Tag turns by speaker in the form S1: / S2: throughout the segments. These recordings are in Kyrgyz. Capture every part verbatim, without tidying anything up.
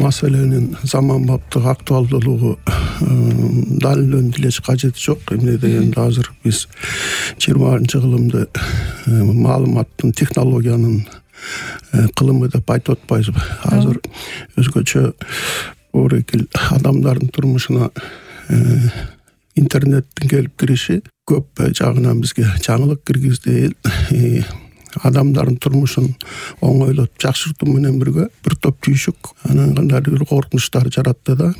S1: маселенин заманбаптык актуалдуулугу далилденилиш кажети жок. Эмне дегенде азыр биз жыйырманчы кылымды маалыматтын, технологиянын кылымы деп айтып атпайбызбы? Азыр өзгөчө орекил адамдардын турмушуна интернеттин келип кириши көп жагынан бизге жаңылык киргизди. Адамдардын турмушун оңойлоп жакшыртуу менен бирге бир топ түйшүк анан кандайдыр бир коркунучтар жаратты да.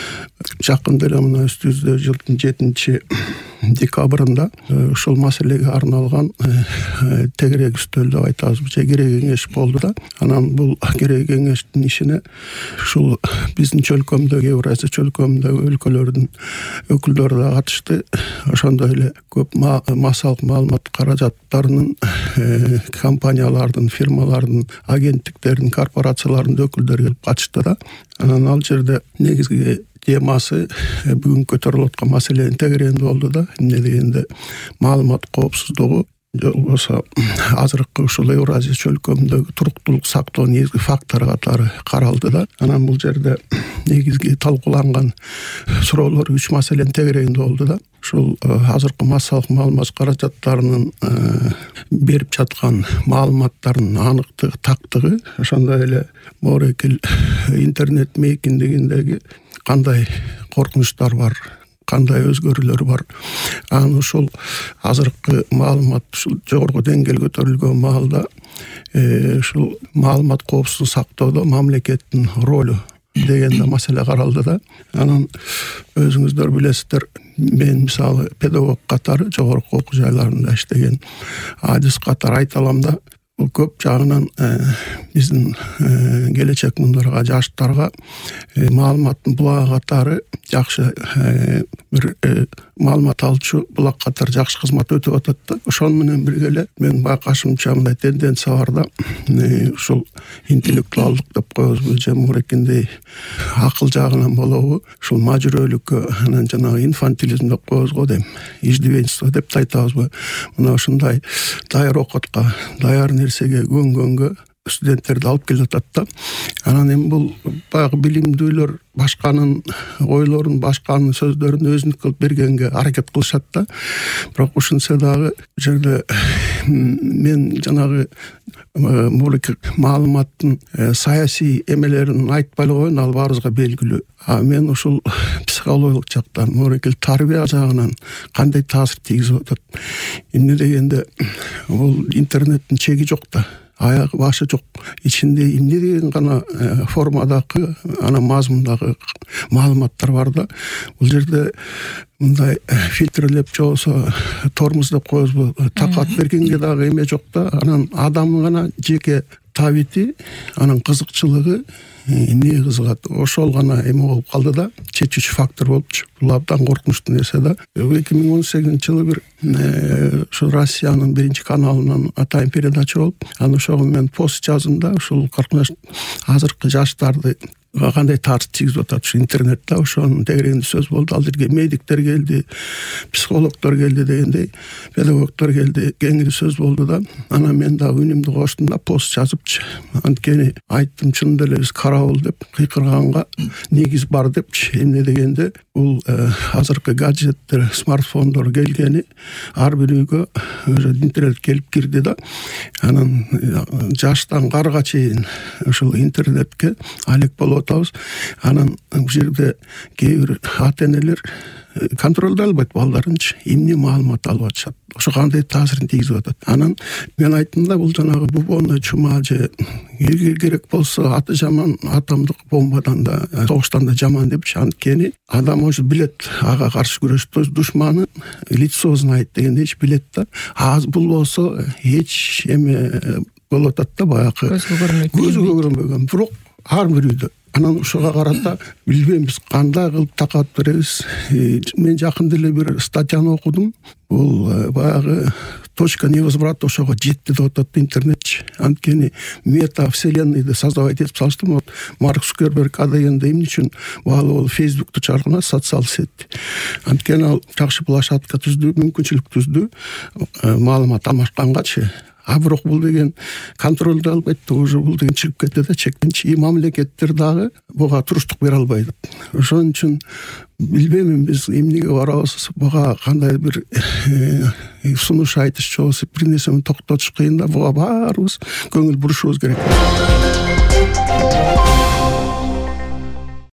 S1: Жакында эле мына үстүбүздө жылдын жетинчи декабрында ушул маселеге арналган тегерек үстөл деп айтабыз, же керек кеңеш болду да. Анан бул керек кеңештин ишине ушул биздин чөлкөмдөгү, Евразия чөлкөмүндөгү өлкөлөрдүн өкүлдөрү да катышты. Ошондой эле көп массалык маалымат каражаттарынын, компаниялардын, фирмалардын, агенттиктердин, корпорациялардын өкүлдөрү келип катышты да. Анан ал жерде негизги темасы бүгүн көтөрүлүп аткан маселенин тегерегинде болду да. Эмне дегенде маалымат коопсуздугу болбосо азыркы ушул Евразия чөлкөмүндөгү туруктуулук сактоо негизги фактор катары каралды да. Анан бул жерде негизги талкууланган суроолор үч маселенин тегерегинде болду да. Ушул азыркы массалык маалымат каражаттарынын берип жаткан маалыматтардын аныктыгы, тактыгы, ошондой эле морекил интернет мейкиндигиндеги кандай коркунучтар бар, кандай өзгөрүүлөр бар. Анан ушул азыркы маалымат ушул жогорку деңгээлге көтөрүлгөн маалда ушул маалымат коопсуздугун сактоодо мамлекеттин ролу деген маселе каралды да. Анан өзүңүздөр билесиздер, мен мисалы педагог катары жогорку окуу жайларында иштеген адис катары айта алам да. Бул көп жагынан биздин келечек мундарга, жаштарга маалыматтын булагы катары жакшы бир маалымат алчу булак катары жакшы кызмат өтүп атат да. Ошону менен бирге эле мен байкашымча мындай тенденция бар да. Ушул интеллектуалдык деп коебузбу, же мурекиндей акыл жагынан болобу, ушул мажүрөлүккө, анан жанагы инфантилизм деп коебуз го дейм, иждивенчество деп айтабызбы. Мына ушундай даяр окутка, даяр нерсеге көнгөнгө студенттерди алып келип атат да. Анан эми бул баягы билимдүүлөр башканын ойлорун, башканын сөздөрүн өзүнүк кылып бергенге аракет кылышат да. Бирок ушунса дагы бул жерде мен жанагы мурик маалыматтын саясий эмелерин айтпай эле коеюн, ал баарыбызга белгилүү. А мен ушул психологиялык жактан, мурикил тарбия жагынан кандай таасир тийгизип атат. Эмне дегенде бул интернеттин чеги жок да. Аягы башы жок. Ичинде эмне деген гана формадагы, анан мазмундагы маалыматтар бар да. Бул жерде мындай фильтрлеп, же болбосо тормоз деп коебузбу, такат бергенге дагы эме жок да. Анан адамдын гана жеке табити, анан кызыкчылыгы эмне кызыгат, ошол гана эме болуп калды да, чечүүчү фактор болупчу. Бул абдан коркунучтуу нерсе да. эки миң он сегизинчи жылы бир ошо Россиянын биринчи каналынан атайын передача болуп, анан ошого мен пост жаздым да. Ушул коркунуч азыркы жаштарды кандай таасир тийгизип атат ушу интернетте, ошонун тегерегинде сөз болду. Ал жерге медиктер келди, психологдор келди дегендей, педагогдор келди, кеңири сөз болду да. Анан мен дагы үнүмдү коштум да, пост жазыпчы. Анткени айттым, чынында эле биз карабыл деп кыйкырганга негиз бар депчи. Эмне дегенде бул азыркы гаджеттер, смартфондор келгени ар бир үйгө өзү интернет келип кирди да. Анан жаштан карга чейин ушул интернетке алек болуп атабыз. Анан бул жерде кээ бир ата-энелер контролдой албайт балдарынчы, эмне маалымат алып атышат, ошо кандай таасирин тийгизип атат. Анан мен айттым да, бул жанагы бубонный чума, же эгер керек болсо аты жаман атомдук бомбадан да, согуштан да жаман депчи. Анткени адам уже билет, ага каршы күрөштө душманы лицо знает дегендейчи, билет да. А бул болсо эч эме болуп атат да, баягы көзгө көрүнбөйт. Көзгө көрүнбөгөн, бирок ар бир үйдө. Анан ошого карата билбеймиз кандай кылып такат беребиз. Мен жакында эле бир статьяны окудум. Бул баягы точка невозврата ошого жетти деп атат интернетчи. Анткени мета вселенныйды создавать этип салыштым. Вот Марк Цукерберг адегенде эмне үчүн баалы болуп Фейсбукту чыгарган, социал сетти. Анткени ал жакшы площадка түздү, мүмкүнчүлүк түздү, маалымат алмашкангачы. а бирок бул деген контролду алып кетти, уже бул деген чыгып кетти да, чектенчи мамлекеттер дагы буга туруштук бере албайт. Ошон үчүн билбейм, биз эмнеге барабыз, буга кандай бир сунуш айтыш же болбосо бир нерсени токтотуш кыйын да, буга баарыбыз көңүл бурушубуз керек.